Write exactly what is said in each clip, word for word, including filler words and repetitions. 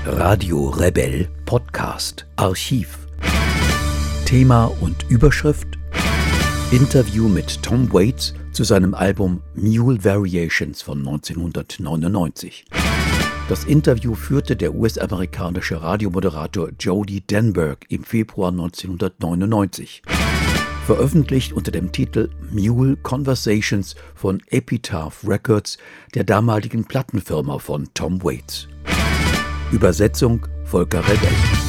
Radio Rebell Podcast Archiv. Thema und Überschrift: Interview mit Tom Waits zu seinem Album Mule Variations von neunzehnhundertneunundneunzig. Das Interview führte der U S-amerikanische Radiomoderator Jody Denberg im Februar neunzehnhundertneunundneunzig. Veröffentlicht unter dem Titel Mule Conversations von Epitaph Records, der damaligen Plattenfirma von Tom Waits. Übersetzung Volker Rebell.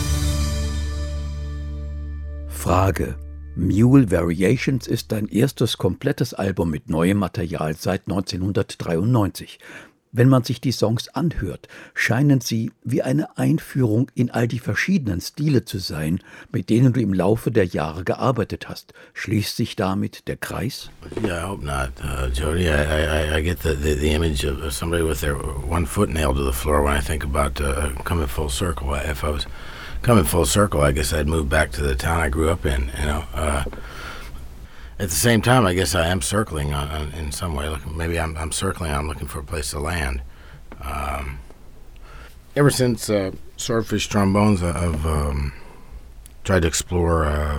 Frage: Mule Variations ist dein erstes komplettes Album mit neuem Material seit neunzehnhundertdreiundneunzig. Wenn man sich die Songs anhört, scheinen sie wie eine Einführung in all die verschiedenen Stile zu sein, mit denen du im Laufe der Jahre gearbeitet hast. Schließt sich damit der Kreis? Yeah, I hope not, uh, Jody. I, I, I get the, the, the image of somebody with their one foot nailed to the floor when I think about uh, coming full circle. If I was coming full circle, I guess I'd move back to the town I grew up in, you know. Uh, At the same time, I guess I am circling on, on, in some way. Look, maybe I'm, I'm circling. I'm looking for a place to land. Um, ever since uh, Swordfish Trombones, I've um, tried to explore uh,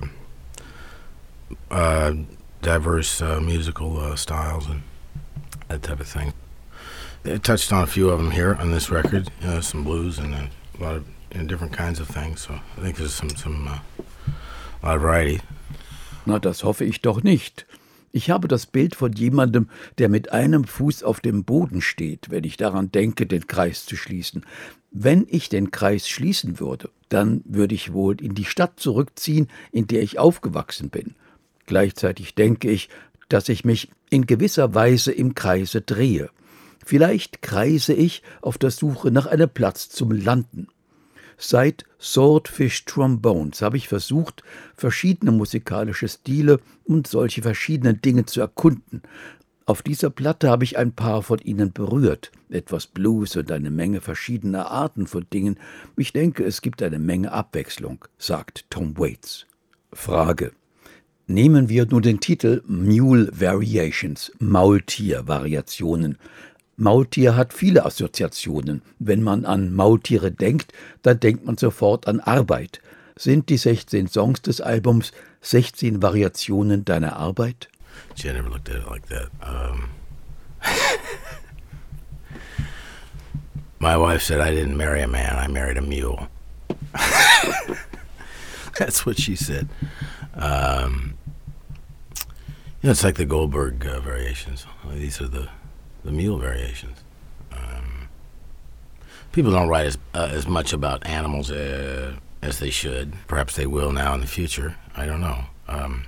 uh, diverse uh, musical uh, styles and that type of thing. I touched on a few of them here on this record. You know, some blues and a lot of you know, different kinds of things. So I think there's some some uh, a lot of variety. Na, das hoffe ich doch nicht. Ich habe das Bild von jemandem, der mit einem Fuß auf dem Boden steht, wenn ich daran denke, den Kreis zu schließen. Wenn ich den Kreis schließen würde, dann würde ich wohl in die Stadt zurückziehen, in der ich aufgewachsen bin. Gleichzeitig denke ich, dass ich mich in gewisser Weise im Kreise drehe. Vielleicht kreise ich auf der Suche nach einem Platz zum Landen. Seit Swordfish Trombones habe ich versucht, verschiedene musikalische Stile und solche verschiedenen Dinge zu erkunden. Auf dieser Platte habe ich ein paar von ihnen berührt, etwas Blues und eine Menge verschiedener Arten von Dingen. Ich denke, es gibt eine Menge Abwechslung, sagt Tom Waits. Frage: Nehmen wir nun den Titel Mule Variations, Maultier-Variationen. Maultier hat viele Assoziationen. Wenn man an Maultiere denkt, dann denkt man sofort an Arbeit. Sind die sechzehn Songs des Albums sechzehn Variationen deiner Arbeit? Gee, I never looked at it like that. Um, my wife said I didn't marry a man, I married a mule. That's what she said. Um, you know, it's like the Goldberg uh, variations. These are the The mule variations. Um, people don't write as uh, as much about animals uh, as they should. Perhaps they will now in the future. I don't know. Um,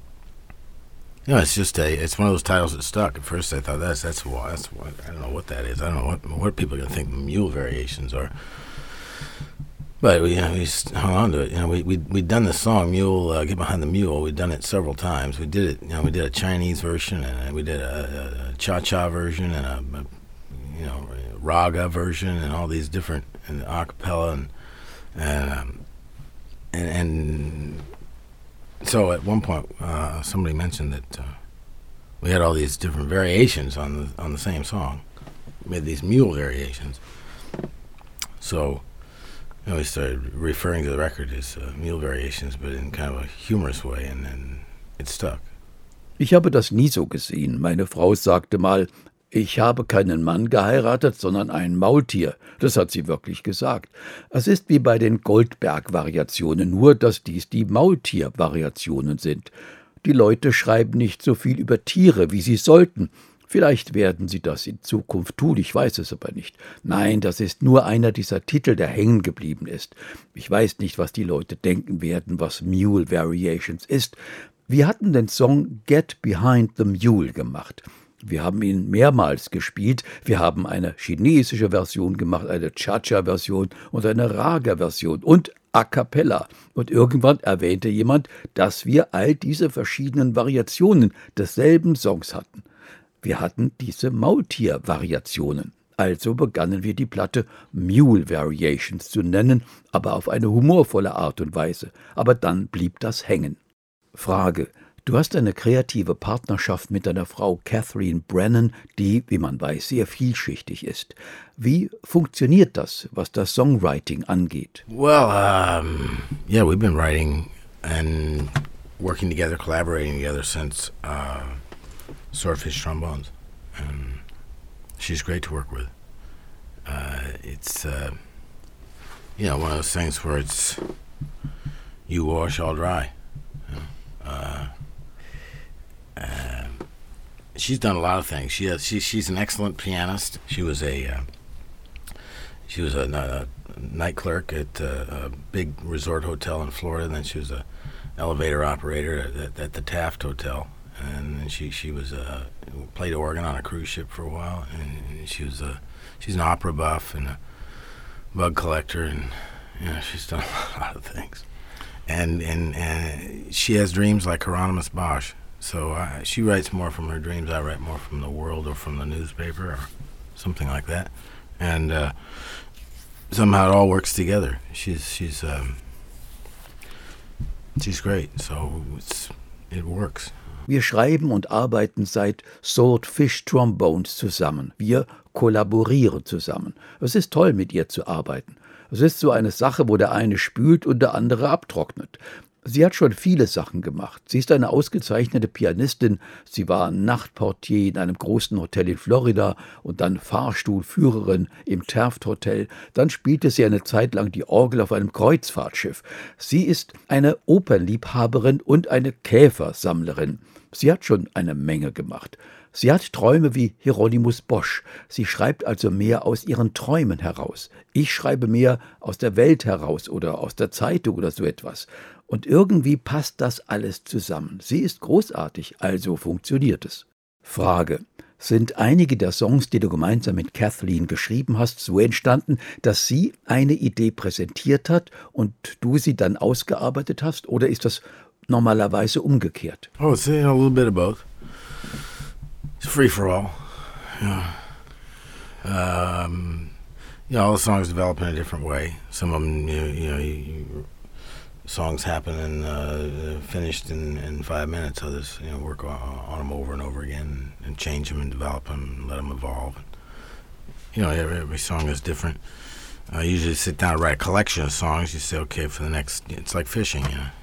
you know, it's just a. It's one of those titles that stuck. At first, I thought that's that's what that's what I don't know what that is. I don't know what what people are gonna think mule variations are. But we, you know, we just hung on to it. You know, we we we'd done the song "Mule, uh, Get Behind the Mule." We'd done it several times. We did it. You know, we did a Chinese version, and we did a, a cha-cha version, and a, a you know raga version, and all these different and a cappella, and and um, and, and so at one point uh, somebody mentioned that uh, we had all these different variations on the on the same song. We had these mule variations. So. You know, we started referring to the record as uh, Mule Variations, but in kind of a humorous way, and then it stuck. Ich habe das nie so gesehen. Meine Frau sagte mal, ich habe keinen Mann geheiratet, sondern ein Maultier. Das hat sie wirklich gesagt. Es ist wie bei den Goldberg-Variationen, nur dass dies die Maultier-Variationen sind. Die Leute schreiben nicht so viel über Tiere, wie sie sollten. Vielleicht werden sie das in Zukunft tun, ich weiß es aber nicht. Nein, das ist nur einer dieser Titel, der hängen geblieben ist. Ich weiß nicht, was die Leute denken werden, was Mule Variations ist. Wir hatten den Song Get Behind the Mule gemacht. Wir haben ihn mehrmals gespielt. Wir haben eine chinesische Version gemacht, eine Cha-Cha-Version und eine Raga-Version und a cappella. Und irgendwann erwähnte jemand, dass wir all diese verschiedenen Variationen desselben Songs hatten. Wir hatten diese Maultier-Variationen. Also begannen wir die Platte Mule Variations zu nennen, aber auf eine humorvolle Art und Weise. Aber dann blieb das hängen. Frage: Du hast eine kreative Partnerschaft mit deiner Frau Catherine Brennan, die, wie man weiß, sehr vielschichtig ist. Wie funktioniert das, was das Songwriting angeht? Well, um, yeah, we've been writing and working together, collaborating together since uh, Swordfish Trombones. And she's great to work with. Uh, it's, uh, you know, one of those things where it's you wash, I'll dry. You know? uh, uh, she's done a lot of things. She has, she, she's an excellent pianist. She was a uh, she was a, a night clerk at a, a big resort hotel in Florida. And then she was a elevator operator at, at, at the Taft Hotel. And then she she was uh, played organ on a cruise ship for a while. And she was a she's an opera buff and a bug collector, and you know, she's done a lot of things. And and, and she has dreams like Hieronymus Bosch. So I, she writes more from her dreams. I write more from the world or from the newspaper or something like that. And uh, somehow it all works together. She's she's um, she's great. So it's, it works. Wir schreiben und arbeiten seit Swordfish Trombones zusammen. Wir kollaborieren zusammen. Es ist toll, mit ihr zu arbeiten. Es ist so eine Sache, wo der eine spült und der andere abtrocknet. Sie hat schon viele Sachen gemacht. Sie ist eine ausgezeichnete Pianistin. Sie war Nachtportier in einem großen Hotel in Florida und dann Fahrstuhlführerin im Taft Hotel. Dann spielte sie eine Zeit lang die Orgel auf einem Kreuzfahrtschiff. Sie ist eine Opernliebhaberin und eine Käfersammlerin. Sie hat schon eine Menge gemacht. Sie hat Träume wie Hieronymus Bosch. Sie schreibt also mehr aus ihren Träumen heraus. Ich schreibe mehr aus der Welt heraus oder aus der Zeitung oder so etwas. Und irgendwie passt das alles zusammen. Sie ist großartig, also funktioniert es. Frage: Sind einige der Songs, die du gemeinsam mit Kathleen geschrieben hast, so entstanden, dass sie eine Idee präsentiert hat und du sie dann ausgearbeitet hast? Oder ist das normalerweise umgekehrt? Oh, it's, you know, a little bit of both. It's free for all. Yeah. Um, you know, all the songs develop in a different way. Some of them, you, you know, you, you, songs happen and uh, finished in, in five minutes. Others, you know, work on, on them over and over again and change them and develop them and let them evolve. You know, every, every song is different. I usually sit down and write a collection of songs. You say, okay, for the next, it's like fishing, you know.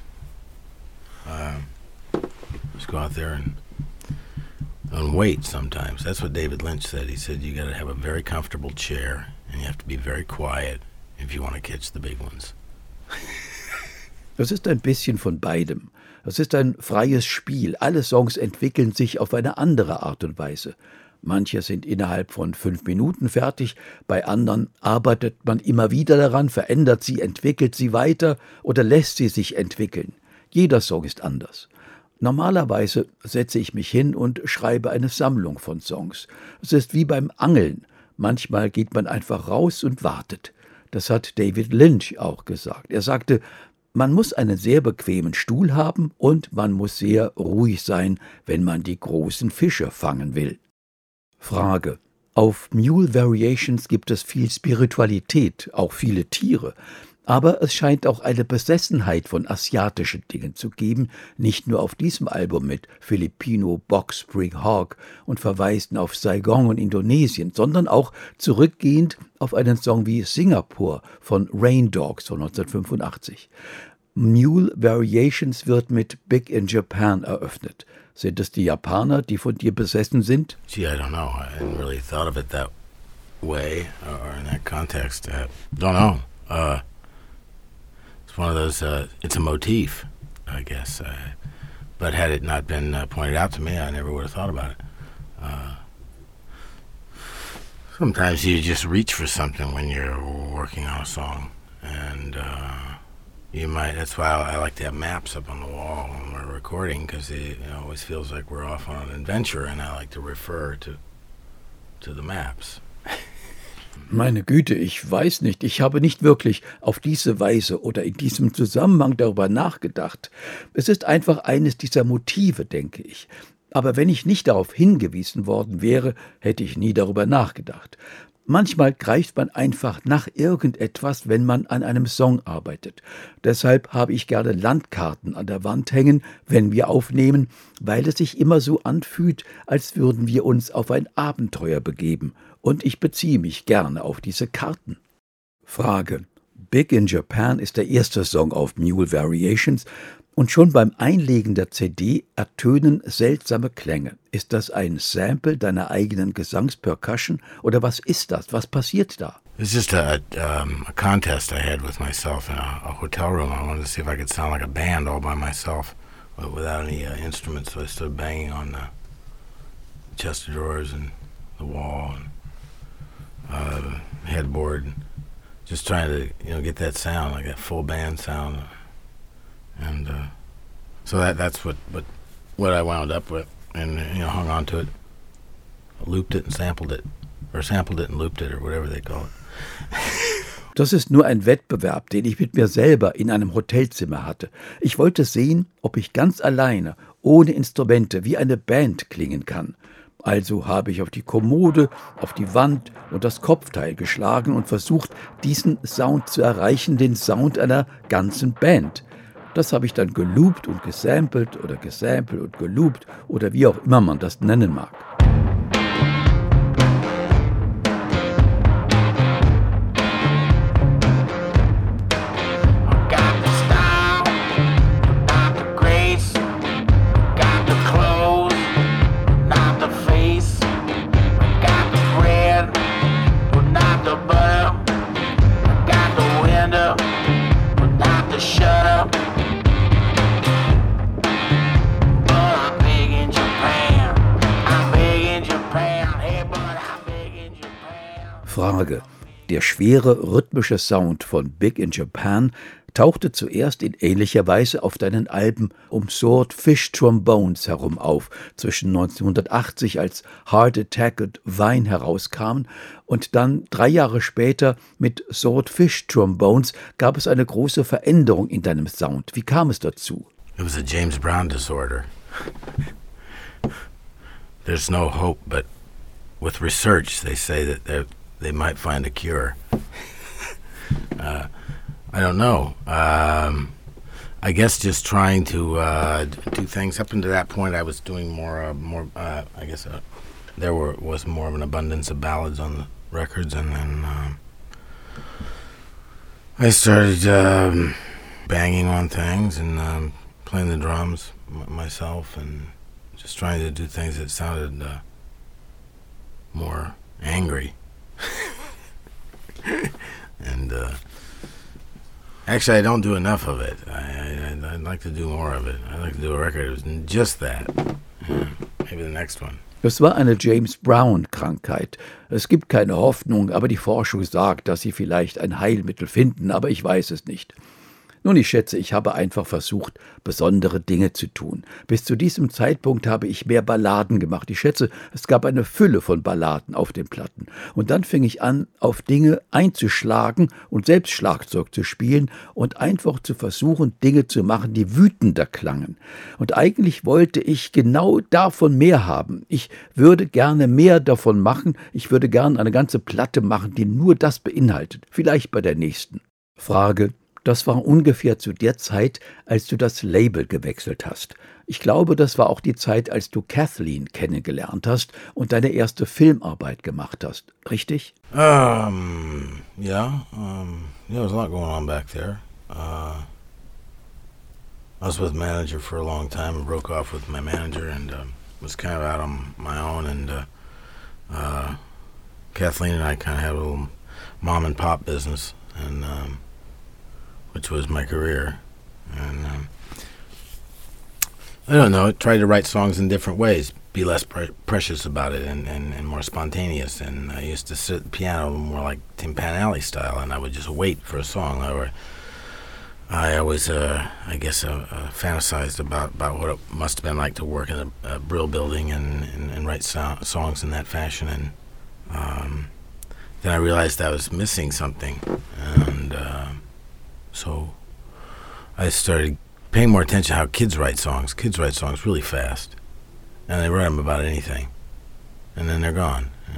Uh, just go out there and and wait sometimes. That's what David Lynch said. He said you got to have a very comfortable chair and you have to be very quiet if you want to catch the big ones. Das ist ein bisschen von beidem. Es ist ein freies Spiel. Alle Songs entwickeln sich auf eine andere Art und Weise. Manche sind innerhalb von fünf Minuten fertig, bei anderen arbeitet man immer wieder daran, verändert sie, entwickelt sie weiter oder lässt sie sich entwickeln. Jeder Song ist anders. Normalerweise setze ich mich hin und schreibe eine Sammlung von Songs. Es ist wie beim Angeln. Manchmal geht man einfach raus und wartet. Das hat David Lynch auch gesagt. Er sagte, man muss einen sehr bequemen Stuhl haben und man muss sehr ruhig sein, wenn man die großen Fische fangen will. Frage: Auf Mule Variations gibt es viel Spiritualität, auch viele Tiere. Aber es scheint auch eine Besessenheit von asiatischen Dingen zu geben, nicht nur auf diesem Album mit Filipino Box Spring Hawk und Verweisen auf Saigon und Indonesien, sondern auch zurückgehend auf einen Song wie Singapore von Rain Dogs von neunzehnhundertfünfundachtzig. Mule Variations wird mit Big in Japan eröffnet. Sind es die Japaner, die von dir besessen sind? Gee, I don't know. I hadn't really thought of it that way or in that context. I don't know. Uh, it's one of those, uh, it's a motif, I guess. Uh, but had it not been uh, pointed out to me, I never would have thought about it. Uh, sometimes you just reach for something when you're working on a song. And uh, you might, that's why I, I like to have maps up on the wall when we're recording, because it, it always feels like we're off on an adventure, and I like to refer to, to the maps. Meine Güte, ich weiß nicht, ich habe nicht wirklich auf diese Weise oder in diesem Zusammenhang darüber nachgedacht. Es ist einfach eines dieser Motive, denke ich. Aber wenn ich nicht darauf hingewiesen worden wäre, hätte ich nie darüber nachgedacht. Manchmal greift man einfach nach irgendetwas, wenn man an einem Song arbeitet. Deshalb habe ich gerne Landkarten an der Wand hängen, wenn wir aufnehmen, weil es sich immer so anfühlt, als würden wir uns auf ein Abenteuer begeben. Und ich beziehe mich gerne auf diese Karten. Frage: Big in Japan ist der erste Song auf Mule Variations. Und schon beim Einlegen der C D ertönen seltsame Klänge. Ist das ein Sample deiner eigenen Gesangspercussion oder was ist das? Was passiert da? It's just a, um, a contest I had with myself in a, a hotel room. I wanted to see if I could sound like a band all by myself, but without any uh, instruments. So I started banging on the chest of drawers and the wall and uh, headboard, and just trying to, you know, get that sound, like that full band sound. And uh, so that that's what, what what I wound up with, and you know, hung on to it, looped it and sampled it, or sampled it and looped it, or whatever they call it. Das ist nur ein Wettbewerb, den ich mit mir selber in einem Hotelzimmer hatte. Ich wollte sehen, ob ich ganz alleine, ohne Instrumente, wie eine Band klingen kann. Also habe ich auf die Kommode, auf die Wand und das Kopfteil geschlagen und versucht, diesen Sound zu erreichen, den Sound einer ganzen Band. Das habe ich dann geloopt und gesampelt oder gesampelt und geloopt oder wie auch immer man das nennen mag. Frage: Der schwere, rhythmische Sound von Big in Japan tauchte zuerst in ähnlicher Weise auf deinen Alben um Swordfish Trombones herum auf, zwischen neunzehnhundertachtzig, als Heart Attack und Vine herauskamen, und dann drei Jahre später mit Swordfish Trombones gab es eine große Veränderung in deinem Sound. Wie kam es dazu? It was a James Brown disorder. There's no hope, but with research they say that they're they might find a cure. uh, I don't know. Um, I guess just trying to uh, do things. Up until that point, I was doing more, uh, more. Uh, I guess uh, there were was more of an abundance of ballads on the records, and then um, I started um, banging on things and um, playing the drums m- myself, and just trying to do things that sounded uh, more angry. and uh, actually, I don't do enough of it. I, I, I'd like to do more of it. I'd like to do a record. It was just that. Yeah, maybe the next one. Es war eine James Brown-Krankheit. Es gibt keine Hoffnung, aber die Forschung sagt, dass sie vielleicht ein Heilmittel finden, aber ich weiß es nicht. Nun, ich schätze, ich habe einfach versucht, besondere Dinge zu tun. Bis zu diesem Zeitpunkt habe ich mehr Balladen gemacht. Ich schätze, es gab eine Fülle von Balladen auf den Platten. Und dann fing ich an, auf Dinge einzuschlagen und selbst Schlagzeug zu spielen und einfach zu versuchen, Dinge zu machen, die wütender klangen. Und eigentlich wollte ich genau davon mehr haben. Ich würde gerne mehr davon machen. Ich würde gerne eine ganze Platte machen, die nur das beinhaltet. Vielleicht bei der nächsten. Frage: Das war ungefähr zu der Zeit, als du das Label gewechselt hast. Ich glaube, das war auch die Zeit, als du Kathleen kennengelernt hast und deine erste Filmarbeit gemacht hast. Richtig? Um, yeah. Um, yeah, there's a lot going on back there. Uh, I was with a manager for a long time and broke off with my manager and uh, was kind of out on my own. And uh, uh, Kathleen and I kind of had a little mom and pop business, and um, which was my career. And um, I don't know, I tried to write songs in different ways, be less pre- precious about it and, and, and more spontaneous. And I used to sit at the piano more like Tim Pan Alley style, and I would just wait for a song. Or I always, uh, I guess, uh, uh, fantasized about, about what it must have been like to work in a, a Brill building and, and, and write so- songs in that fashion. And um, then I realized I was missing something. And uh, so I started paying more attention to how kids write songs. Kids write songs really fast, and they write them about anything, and then they're gone, you know.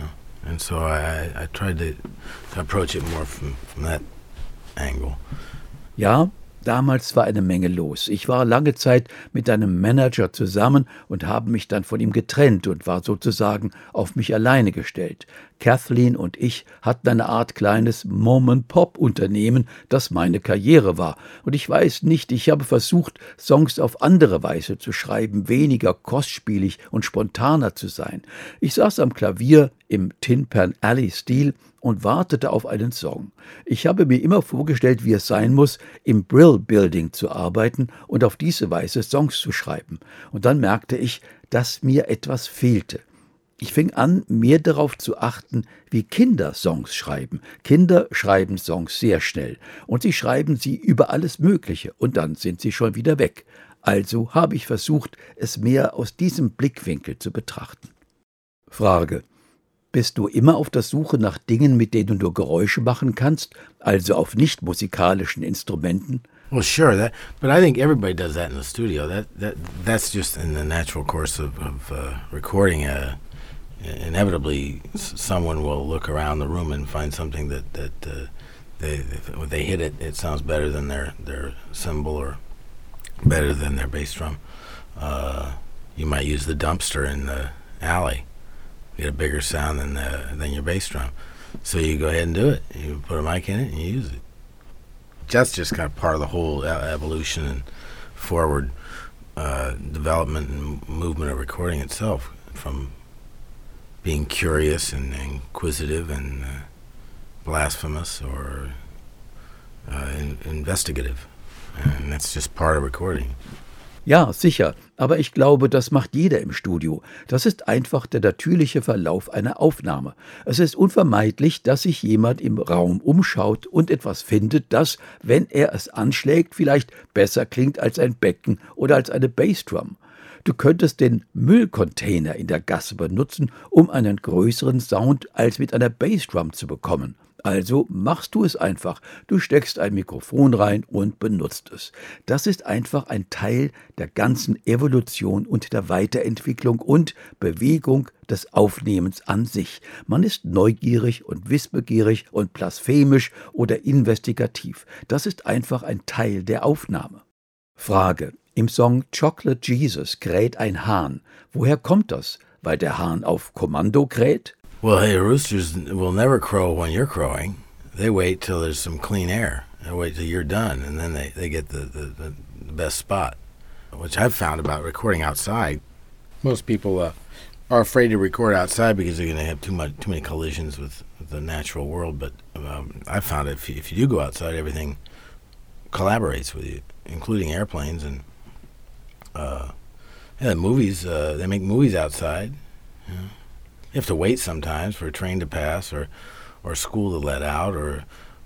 And so I, I tried to, to approach it more from, from that angle. Ja, damals war eine Menge los. Ich war lange Zeit mit einem Manager zusammen und habe mich dann von ihm getrennt und war sozusagen auf mich alleine gestellt. Kathleen und ich hatten eine Art kleines Mom-and-Pop-Unternehmen, das meine Karriere war. Und ich weiß nicht, ich habe versucht, Songs auf andere Weise zu schreiben, weniger kostspielig und spontaner zu sein. Ich saß am Klavier im Tin Pan Alley-Stil und wartete auf einen Song. Ich habe mir immer vorgestellt, wie es sein muss, im Brill Building zu arbeiten und auf diese Weise Songs zu schreiben. Und dann merkte ich, dass mir etwas fehlte. Ich fing an, mehr darauf zu achten, wie Kinder Songs schreiben. Kinder schreiben Songs sehr schnell und sie schreiben sie über alles Mögliche und dann sind sie schon wieder weg. Also habe ich versucht, es mehr aus diesem Blickwinkel zu betrachten. Frage: Bist du immer auf der Suche nach Dingen, mit denen du Geräusche machen kannst, also auf nicht musikalischen Instrumenten? Well, sure, that, but I think everybody does that in the studio. That that that's just in the natural course of, of uh, recording. Uh, inevitably, someone will look around the room and find something that that uh, they when they hit it, it sounds better than their their cymbal or better than their bass drum. Uh, you might use the dumpster in the alley. You get a bigger sound than the, than your bass drum. So you go ahead and do it. You put a mic in it and you use it. That's just kind of part of the whole evolution and forward uh, development and movement of recording itself, from being curious and inquisitive and uh, blasphemous or uh, in, investigative. And that's just part of recording. Ja, sicher, aber ich glaube, das macht jeder im Studio. Das ist einfach der natürliche Verlauf einer Aufnahme. Es ist unvermeidlich, dass sich jemand im Raum umschaut und etwas findet, das, wenn er es anschlägt, vielleicht besser klingt als ein Becken oder als eine Bassdrum. Du könntest den Müllcontainer in der Gasse benutzen, um einen größeren Sound als mit einer Bassdrum zu bekommen. Also machst du es einfach. Du steckst ein Mikrofon rein und benutzt es. Das ist einfach ein Teil der ganzen Evolution und der Weiterentwicklung und Bewegung des Aufnehmens an sich. Man ist neugierig und wissbegierig und blasphemisch oder investigativ. Das ist einfach ein Teil der Aufnahme. Frage: Im Song Chocolate Jesus kräht ein Hahn. Woher kommt das? Weil der Hahn auf Kommando kräht? Well, hey, roosters will never crow when you're crowing. They wait till there's some clean air. They wait till you're done, and then they, they get the, the, the best spot, which I've found about recording outside. Most people uh, are afraid to record outside because they're going to have too much too many collisions with, with the natural world. But um, I found if you, if you do go outside, everything collaborates with you, including airplanes and uh, yeah, movies. Uh, they make movies outside. You know. You have to wait sometimes for a train to pass or, or school to let out or,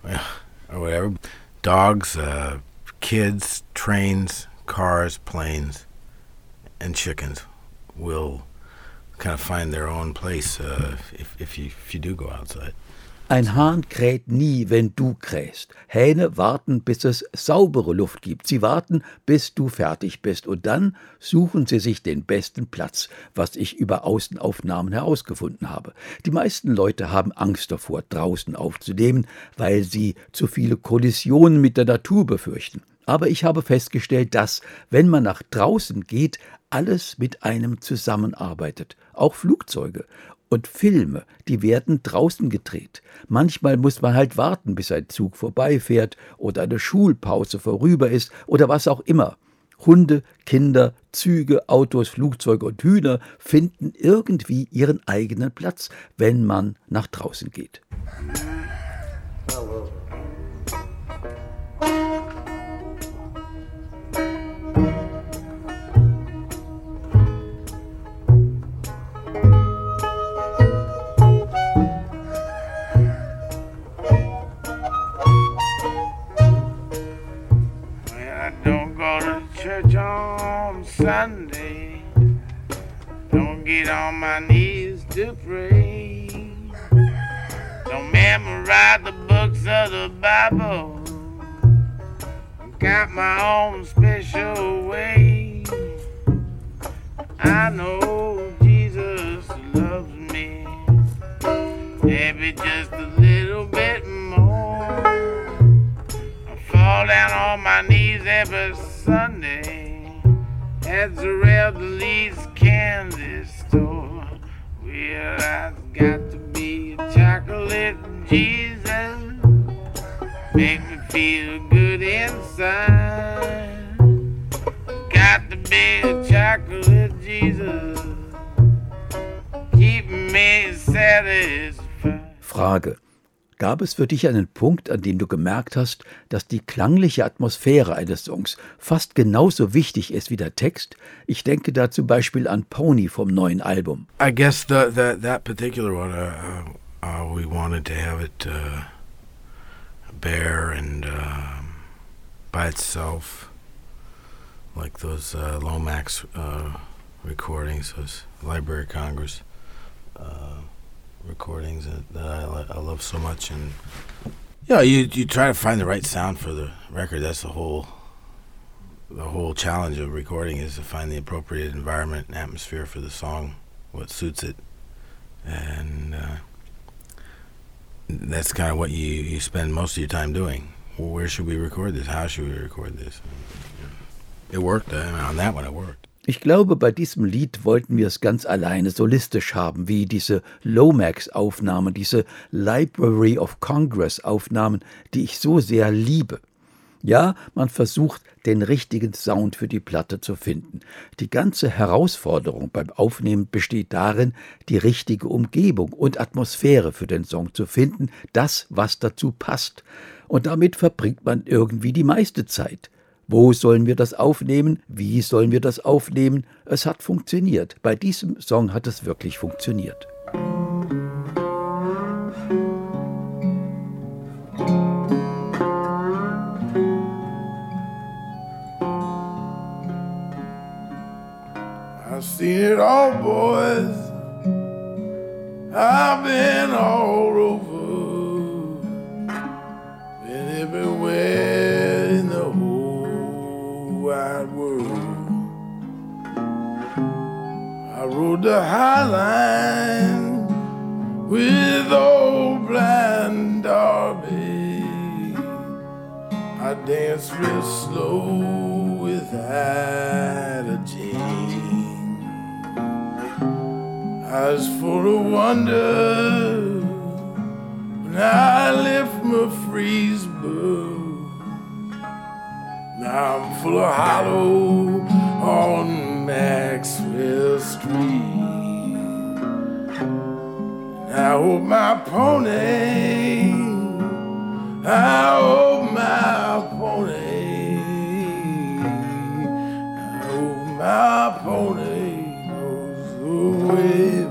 or whatever. Dogs, uh, kids, trains, cars, planes, and chickens will kind of find their own place uh, if, if, you, if you do go outside. Ein Hahn kräht nie, wenn du krähst. Hähne warten, bis es saubere Luft gibt. Sie warten, bis du fertig bist. Und dann suchen sie sich den besten Platz, was ich über Außenaufnahmen herausgefunden habe. Die meisten Leute haben Angst davor, draußen aufzunehmen, weil sie zu viele Kollisionen mit der Natur befürchten. Aber ich habe festgestellt, dass, wenn man nach draußen geht, alles mit einem zusammenarbeitet. Auch Flugzeuge. Und Filme, die werden draußen gedreht. Manchmal muss man halt warten, bis ein Zug vorbeifährt oder eine Schulpause vorüber ist oder was auch immer. Hunde, Kinder, Züge, Autos, Flugzeuge und Hühner finden irgendwie ihren eigenen Platz, wenn man nach draußen geht. Sunday, don't get on my knees to pray, don't memorize the books of the Bible, got my own special way. I know Jesus loves me, maybe just a little bit more. I fall down on my knees every Sunday at Zerilda's candy store. Well, I've got to be a chocolate Jesus, make me feel good inside. Got to be a chocolate Jesus, keep me satisfied. Frage: Gab es für dich einen Punkt, an dem du gemerkt hast, dass die klangliche Atmosphäre eines Songs fast genauso wichtig ist wie der Text? Ich denke da zum Beispiel an Pony vom neuen Album. I guess the, the, that particular one, uh, uh, we wanted to have it uh, bare and uh, by itself, like those uh, Lomax uh, recordings, those Library of Congress uh, recordings that, that I, I love so much. And yeah, you you try to find the right sound for the record. That's the whole the whole challenge of recording, is to find the appropriate environment and atmosphere for the song, what suits it, and uh, that's kind of what you you spend most of your time doing. Well, where should we record this? How should we record this? It worked. I mean, on that one, it worked. Ich glaube, bei diesem Lied wollten wir es ganz alleine solistisch haben, wie diese Lomax-Aufnahmen, diese Library of Congress-Aufnahmen, die ich so sehr liebe. Ja, man versucht, den richtigen Sound für die Platte zu finden. Die ganze Herausforderung beim Aufnehmen besteht darin, die richtige Umgebung und Atmosphäre für den Song zu finden, das, was dazu passt. Und damit verbringt man irgendwie die meiste Zeit. Wo sollen wir das aufnehmen? Wie sollen wir das aufnehmen? Es hat funktioniert. Bei diesem Song hat es wirklich funktioniert. I've seen it all, boys. I've been all over, been everywhere in the whole wide world. I rode the High Line with old blind Darby. I danced real slow without a chain. I was full of wonder when I left Murfreesboro. Now I'm full of hollow on Maxwell Street. I hope my pony, I hope my pony, I hope my pony knows the way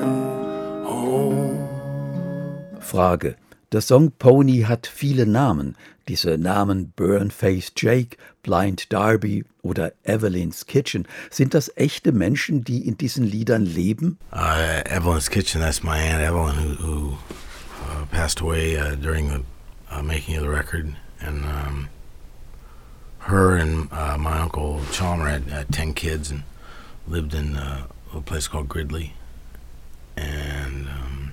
home. Frage: Der Song Pony hat viele Namen. Diese Namen Burn-Faced Jake, Blind Darby oder Evelyn's Kitchen. Sind das echte Menschen, die in diesen Liedern leben? Uh, Evelyn's Kitchen, that's my Aunt Evelyn, who, who uh, passed away uh, during the uh, making of the record. And um, her and uh, my Uncle Chalmer had, had ten kids and lived in uh, a place called Gridley. And um,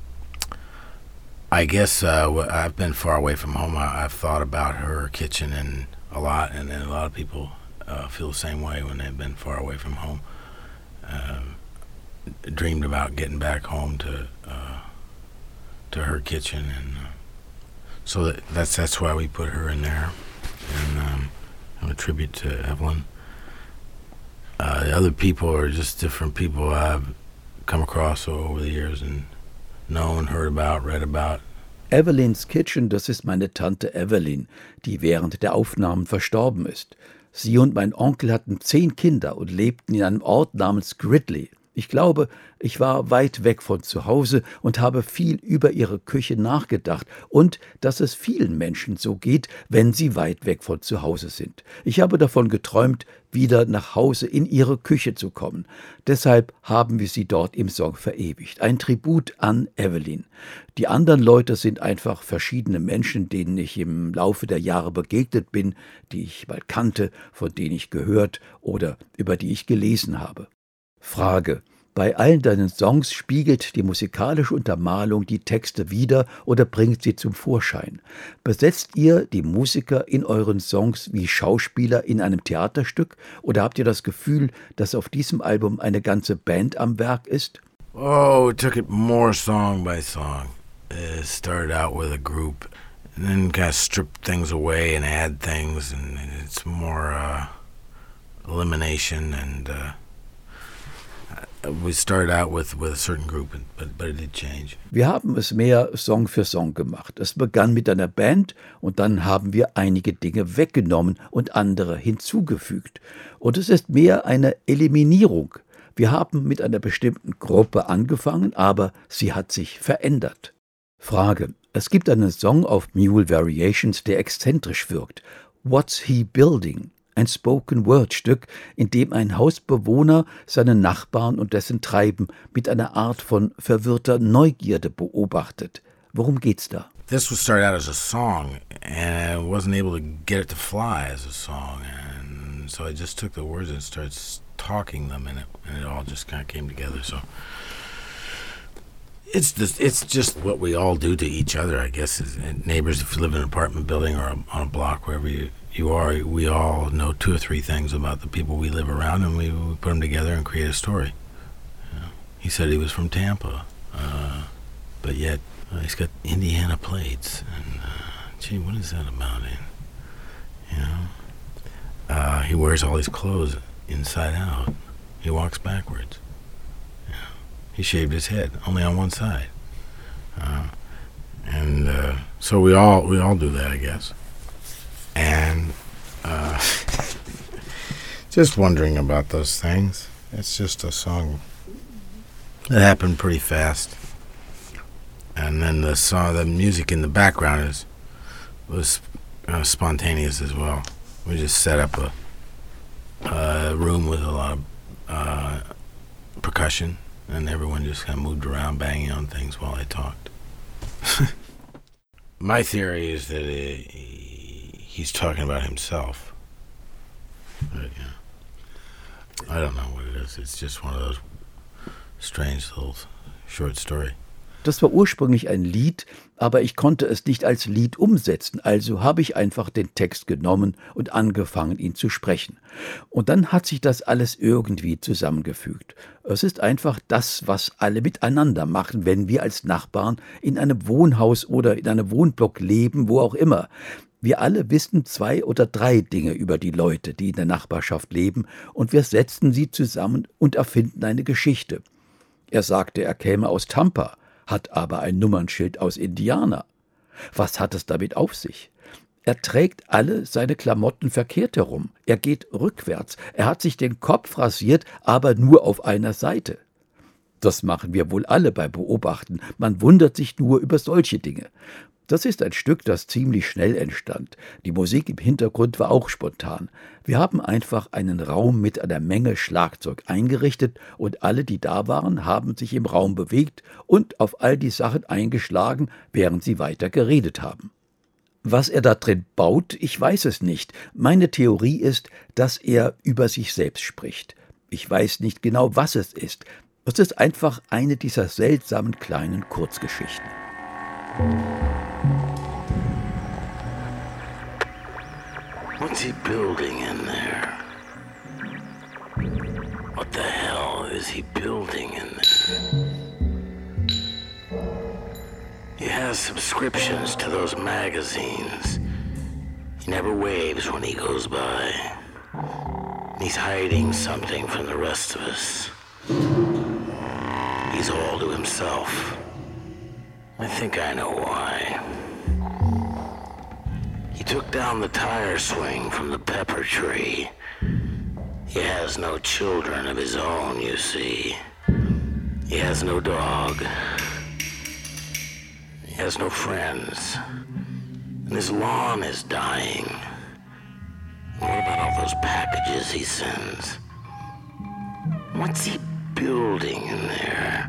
I guess uh, I've been far away from home. I, I've thought about her kitchen and a lot, and then a lot of people uh, feel the same way when they've been far away from home. Uh, dreamed about getting back home to uh, to her kitchen, and uh, so that, that's that's why we put her in there, and um, have a tribute to Evelyn. Uh, the other people are just different people I've come across over the years and known, heard about, read about. Evelyn's Kitchen, das ist meine Tante Evelyn, die während der Aufnahmen verstorben ist. Sie und mein Onkel hatten zehn Kinder und lebten in einem Ort namens Gridley. Ich glaube, ich war weit weg von zu Hause und habe viel über ihre Küche nachgedacht und dass es vielen Menschen so geht, wenn sie weit weg von zu Hause sind. Ich habe davon geträumt, wieder nach Hause in ihre Küche zu kommen. Deshalb haben wir sie dort im Song verewigt. Ein Tribut an Evelyn. Die anderen Leute sind einfach verschiedene Menschen, denen ich im Laufe der Jahre begegnet bin, die ich mal kannte, von denen ich gehört oder über die ich gelesen habe. Frage: Bei allen deinen Songs spiegelt die musikalische Untermalung die Texte wider oder bringt sie zum Vorschein. Besetzt ihr die Musiker in euren Songs wie Schauspieler in einem Theaterstück oder habt ihr das Gefühl, dass auf diesem Album eine ganze Band am Werk ist? Oh, we took it more song by song. It started out with a group and then kind of stripped things away and add things, and it's more uh, elimination and uh, we started out with, with a certain group, but, but it did change. Wir haben es mehr Song für Song gemacht. Es begann mit einer Band und dann haben wir einige Dinge weggenommen und andere hinzugefügt. Und es ist mehr eine Eliminierung. Wir haben mit einer bestimmten Gruppe angefangen, aber sie hat sich verändert. Frage: Es gibt einen Song auf Mule Variations, der exzentrisch wirkt. What's He Building? Ein Spoken-Word-Stück, in dem ein Hausbewohner seinen Nachbarn und dessen Treiben mit einer Art von verwirrter Neugierde beobachtet. Worum geht's da? This was started out as a song, and I wasn't able to get it to fly as a song, and so I just took the words and started talking them, and it, and it all just kind of came together. So it's just, it's just what we all do to each other, I guess. As neighbors, if you live in an apartment building or on a block, wherever you you are, we all know two or three things about the people we live around, and we, we put them together and create a story. You know, he said he was from Tampa, uh, but yet uh, he's got Indiana plates, and uh, gee, what is that about him? You know, uh, he wears all his clothes inside out. He walks backwards. You know, he shaved his head only on one side, uh, and uh, so we all we all do that, I guess. And uh, just wondering about those things. It's just a song that happened pretty fast, and then the song, the music in the background is was uh, spontaneous as well. We just set up a, a room with a lot of uh, percussion, and everyone just kind of moved around, banging on things while I talked. My theory is that it, he's talking about himself. But, yeah. I don't know what it is. It's just one of those strange little short story. Das war ursprünglich ein Lied, aber ich konnte es nicht als Lied umsetzen, also habe ich einfach den Text genommen und angefangen, ihn zu sprechen. Und dann hat sich das alles irgendwie zusammengefügt. Es ist einfach das, was alle miteinander machen, wenn wir als Nachbarn in einem Wohnhaus oder in einem Wohnblock leben, wo auch immer. Wir alle wissen zwei oder drei Dinge über die Leute, die in der Nachbarschaft leben, und wir setzen sie zusammen und erfinden eine Geschichte. Er sagte, er käme aus Tampa, hat aber ein Nummernschild aus Indiana. Was hat es damit auf sich? Er trägt alle seine Klamotten verkehrt herum. Er geht rückwärts. Er hat sich den Kopf rasiert, aber nur auf einer Seite. Das machen wir wohl alle beim Beobachten. Man wundert sich nur über solche Dinge. Das ist ein Stück, das ziemlich schnell entstand. Die Musik im Hintergrund war auch spontan. Wir haben einfach einen Raum mit einer Menge Schlagzeug eingerichtet und alle, die da waren, haben sich im Raum bewegt und auf all die Sachen eingeschlagen, während sie weiter geredet haben. Was er da drin baut, ich weiß es nicht. Meine Theorie ist, dass er über sich selbst spricht. Ich weiß nicht genau, was es ist. Es ist einfach eine dieser seltsamen kleinen Kurzgeschichten. What's he building in there? What the hell is he building in there? He has subscriptions to those magazines. He never waves when he goes by. He's hiding something from the rest of us. He's all to himself. I think I know why. He took down the tire swing from the pepper tree. He has no children of his own, you see. He has no dog. He has no friends. And his lawn is dying. What about all those packages he sends? What's he building in there?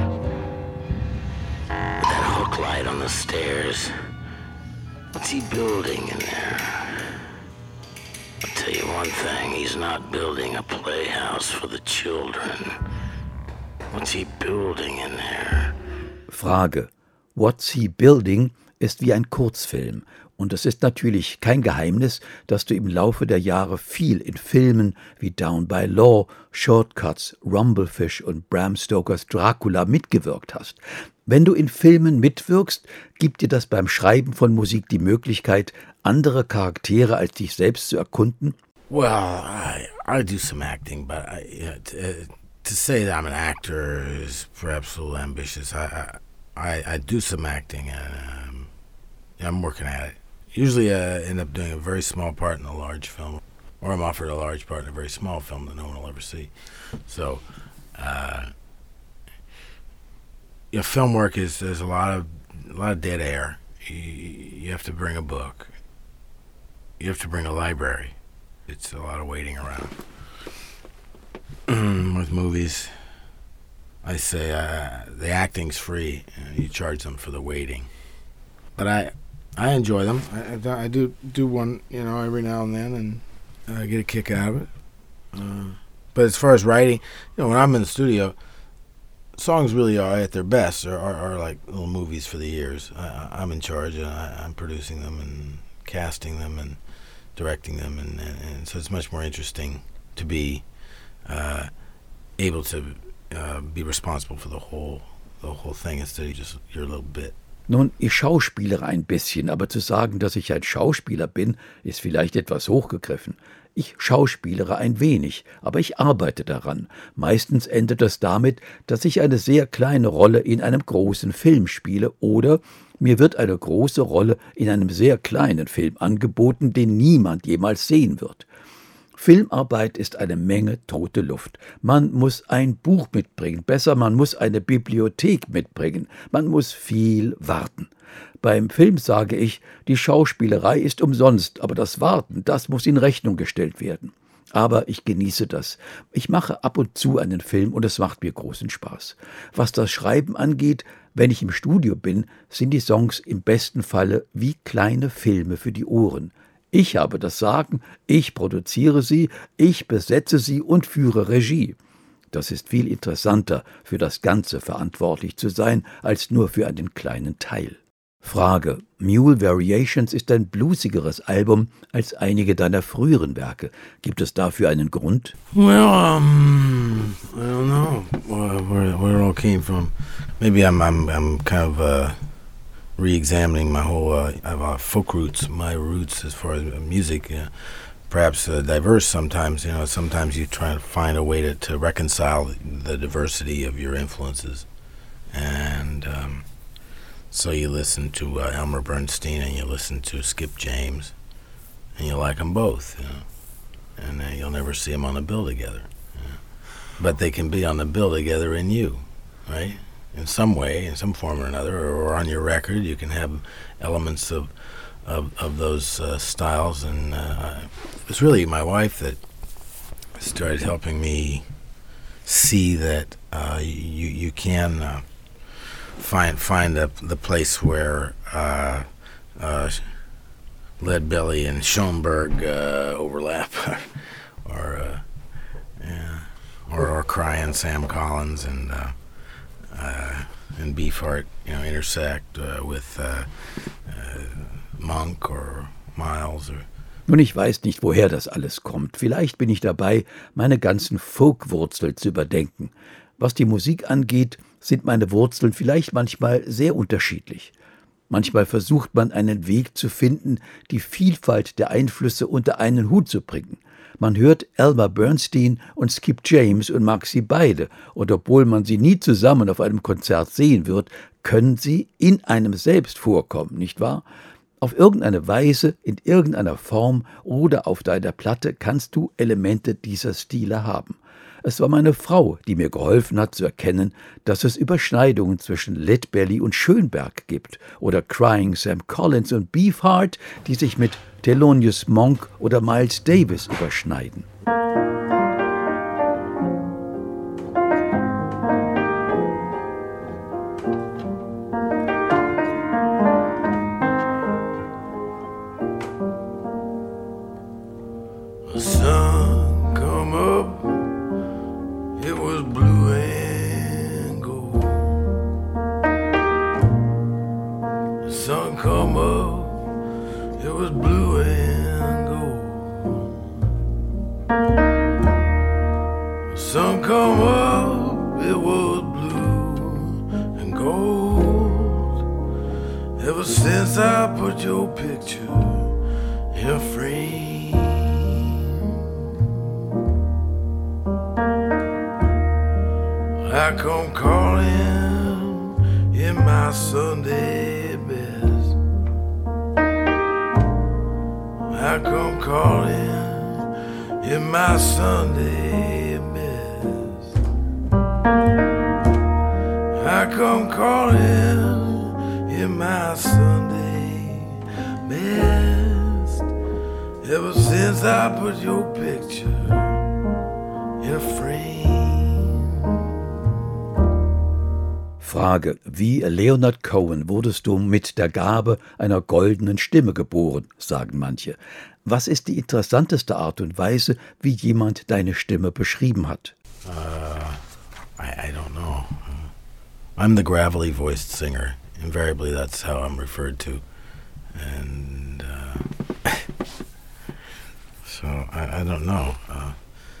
With that hook light on the stairs. What's he building in there? I'll tell you one thing, he's not building a playhouse for the children. What's he building in there? Frage. What's he building ist wie ein Kurzfilm. Und es ist natürlich kein Geheimnis, dass du im Laufe der Jahre viel in Filmen wie Down by Law, Shortcuts, Rumblefish und Bram Stokers Dracula mitgewirkt hast. Wenn du in Filmen mitwirkst, gibt dir das beim Schreiben von Musik die Möglichkeit, andere Charaktere als dich selbst zu erkunden? Well, I, I do some acting, but I, you know, to, uh, to say that I'm an actor is perhaps a little ambitious. I I, I do some acting, and um, yeah, I'm working at it. Usually I end up doing a very small part in a large film, or I'm offered a large part in a very small film that no one will ever see. So, uh, yeah, film work is there's a lot of a lot of dead air. You, you have to bring a book. You have to bring a library. It's a lot of waiting around. With movies, I say uh, the acting's free. You charge them for the waiting. But I. I enjoy them. I, I do do one, you know, every now and then, and I get a kick out of it. Uh, but as far as writing, you know, when I'm in the studio, songs really are at their best, are, are, are like little movies for the ears. I, I'm in charge, and I, I'm producing them and casting them and directing them, and, and, and so it's much more interesting to be uh, able to uh, be responsible for the whole the whole thing instead of just your little bit. Nun, ich schauspielere ein bisschen, aber zu sagen, dass ich ein Schauspieler bin, ist vielleicht etwas hochgegriffen. Ich schauspielere ein wenig, aber ich arbeite daran. Meistens endet das damit, dass ich eine sehr kleine Rolle in einem großen Film spiele oder mir wird eine große Rolle in einem sehr kleinen Film angeboten, den niemand jemals sehen wird. Filmarbeit ist eine Menge tote Luft. Man muss ein Buch mitbringen, besser, man muss eine Bibliothek mitbringen, man muss viel warten. Beim Film sage ich, die Schauspielerei ist umsonst, aber das Warten, das muss in Rechnung gestellt werden. Aber ich genieße das. Ich mache ab und zu einen Film und es macht mir großen Spaß. Was das Schreiben angeht, wenn ich im Studio bin, sind die Songs im besten Falle wie kleine Filme für die Ohren. Ich habe das Sagen, ich produziere sie, ich besetze sie und führe Regie. Das ist viel interessanter, für das Ganze verantwortlich zu sein, als nur für einen kleinen Teil. Frage. Mule Variations ist ein bluesigeres Album als einige deiner früheren Werke. Gibt es dafür einen Grund? Well, um, I don't know where, where it all came from. Maybe I'm, I'm, I'm kind of uh, re-examining my whole uh, uh, folk roots, my roots as far as music. Uh, perhaps uh, diverse sometimes. You know, sometimes you try to find a way to, to reconcile the diversity of your influences, and um, so you listen to uh, Elmer Bernstein and you listen to Skip James, and you like them both. You know, and uh, you'll never see them on a bill together, you know? But they can be on the bill together in you, right? In some way, in some form or another, or on your record, you can have elements of of, of those uh, styles. And uh, it was really my wife that started helping me see that uh, you you can uh, find find the the place where uh, uh, Leadbelly and Schoenberg uh, overlap, or uh, yeah, or or Crying Sam Collins and. Uh, Uh, and Beefheart, you know, intersect uh, with uh, uh, Monk or Miles. Or Nun, ich weiß nicht, woher das alles kommt. Vielleicht bin ich dabei, meine ganzen Folk-Wurzeln zu überdenken. Was die Musik angeht, sind meine Wurzeln vielleicht manchmal sehr unterschiedlich. Manchmal versucht man einen Weg zu finden, die Vielfalt der Einflüsse unter einen Hut zu bringen. Man hört Elmer Bernstein und Skip James und mag sie beide, und obwohl man sie nie zusammen auf einem Konzert sehen wird, können sie in einem selbst vorkommen, nicht wahr? Auf irgendeine Weise, in irgendeiner Form oder auf deiner Platte kannst du Elemente dieser Stile haben. Es war meine Frau, die mir geholfen hat zu erkennen, dass es Überschneidungen zwischen Leadbelly und Schönberg gibt oder Crying Sam Collins und Beefheart, die sich mit Thelonious Monk oder Miles Davis überschneiden. The sun come up, it was blue and your picture in a frame. I come calling in my Sunday best. I come calling in my Sunday best. I come calling in my Sunday best. Ever since I put your picture in a frame. Frage: Wie Leonard Cohen wurdest du mit der Gabe einer goldenen Stimme geboren, sagen manche. Was ist die interessanteste Art und Weise, wie jemand deine Stimme beschrieben hat? Uh, I, I don't know. I'm the gravelly voiced singer. Invariably, that's how I'm referred to. And uh, so I, I don't know. Uh,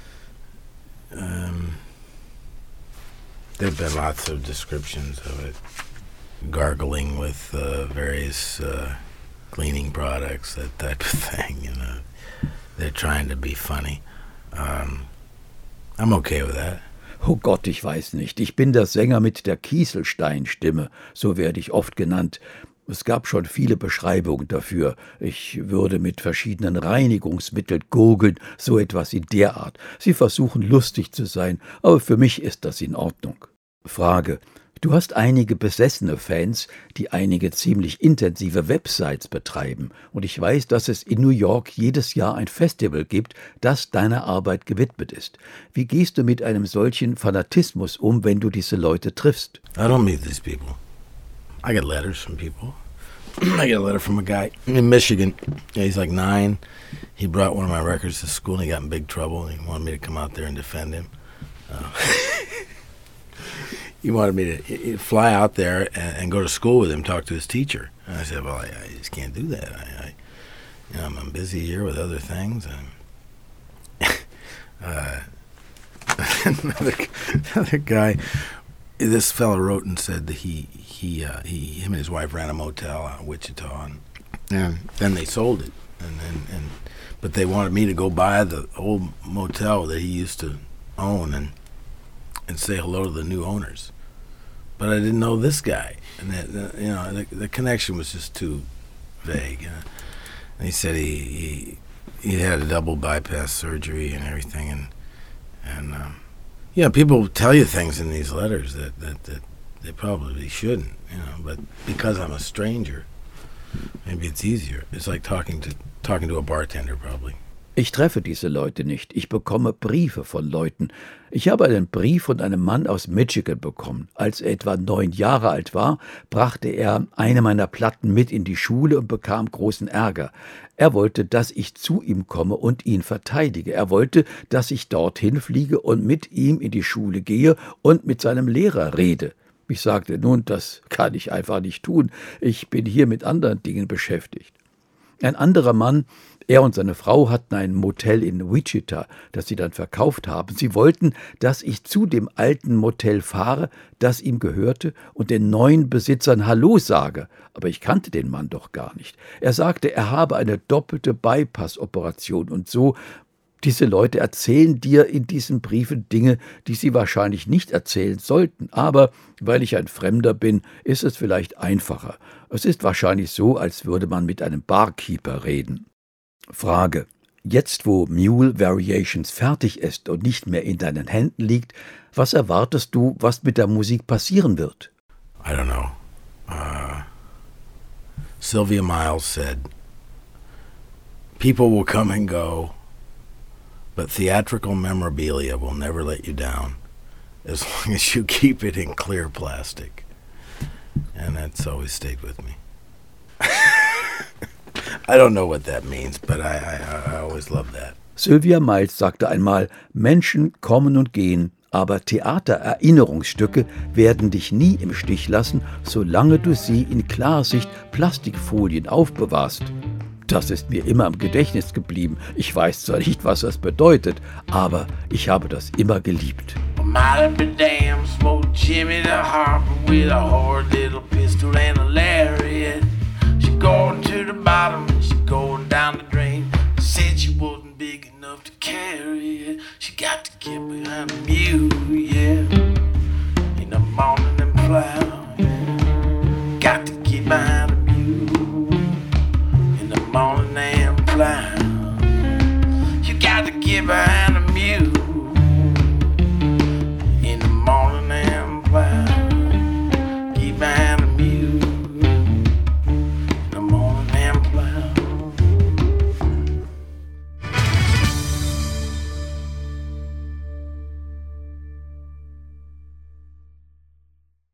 um, there have been lots of descriptions of it. Gargling with uh, various uh, cleaning products, that type of thing. You know, they're trying to be funny. Um, I'm okay with that. Oh Gott, ich weiß nicht. Ich bin der Sänger mit der Kieselsteinstimme, so werde ich oft genannt. Es gab schon viele Beschreibungen dafür. Ich würde mit verschiedenen Reinigungsmitteln gurgeln, so etwas in der Art. Sie versuchen lustig zu sein, aber für mich ist das in Ordnung. Frage: Du hast einige besessene Fans, die einige ziemlich intensive Websites betreiben. Und ich weiß, dass es in New York jedes Jahr ein Festival gibt, das deiner Arbeit gewidmet ist. Wie gehst du mit einem solchen Fanatismus um, wenn du diese Leute triffst? I don't meet these people. I get letters from people. I get a letter from a guy in Michigan. Yeah, he's like nine. He brought one of my records to school and he got in big trouble. And he wanted me to come out there and defend him. Uh, he wanted me to fly out there and, and go to school with him, talk to his teacher. And I said, well, I, I just can't do that. I, I, you know, I'm, I'm busy here with other things. And uh, another, another guy, this fellow wrote and said that he he uh, he him and his wife ran a motel out in Wichita, and, and then they sold it, and, and and but they wanted me to go buy the old motel that he used to own and and say hello to the new owners, but I didn't know this guy, and that, you know the, the connection was just too vague. You know? And he said he, he he had a double bypass surgery and everything, and and. Um, Yeah, people tell you things in these letters that, that, that they probably shouldn't, you know, but because I'm a stranger, maybe it's easier. It's like talking to talking to a bartender probably. Ich treffe diese Leute nicht. Ich bekomme Briefe von Leuten. Ich habe einen Brief von einem Mann aus Michigan bekommen. Als er etwa neun Jahre alt war, brachte er eine meiner Platten mit in die Schule und bekam großen Ärger. Er wollte, dass ich zu ihm komme und ihn verteidige. Er wollte, dass ich dorthin fliege und mit ihm in die Schule gehe und mit seinem Lehrer rede. Ich sagte, nun, das kann ich einfach nicht tun. Ich bin hier mit anderen Dingen beschäftigt. Ein anderer Mann, er und seine Frau hatten ein Motel in Wichita, das sie dann verkauft haben. Sie wollten, dass ich zu dem alten Motel fahre, das ihm gehörte, und den neuen Besitzern Hallo sage. Aber ich kannte den Mann doch gar nicht. Er sagte, er habe eine doppelte Bypass-Operation und so. Diese Leute erzählen dir in diesen Briefen Dinge, die sie wahrscheinlich nicht erzählen sollten. Aber weil ich ein Fremder bin, ist es vielleicht einfacher. Es ist wahrscheinlich so, als würde man mit einem Barkeeper reden. Frage: Jetzt, wo Mule Variations fertig ist und nicht mehr in deinen Händen liegt, was erwartest du, was mit der Musik passieren wird? I don't know. Uh, Sylvia Miles said, "People will come and go, but theatrical memorabilia will never let you down, as long as you keep it in clear plastic." And that's always stayed with me. I don't know what that means, but I, I, I always love that. Sylvia Miles sagte einmal, Menschen kommen und gehen, aber Theatererinnerungsstücke werden dich nie im Stich lassen, solange du sie in Klarsicht Plastikfolien aufbewahrst. Das ist mir immer im Gedächtnis geblieben. Ich weiß zwar nicht, was das bedeutet, aber ich habe das immer geliebt. Might be damn, smoked Jimmy the Harper with a hard little pistol and a lariat. She going to the bottom and she going down the drain. She said she wasn't big enough to carry it. She got to get behind the mule, yeah.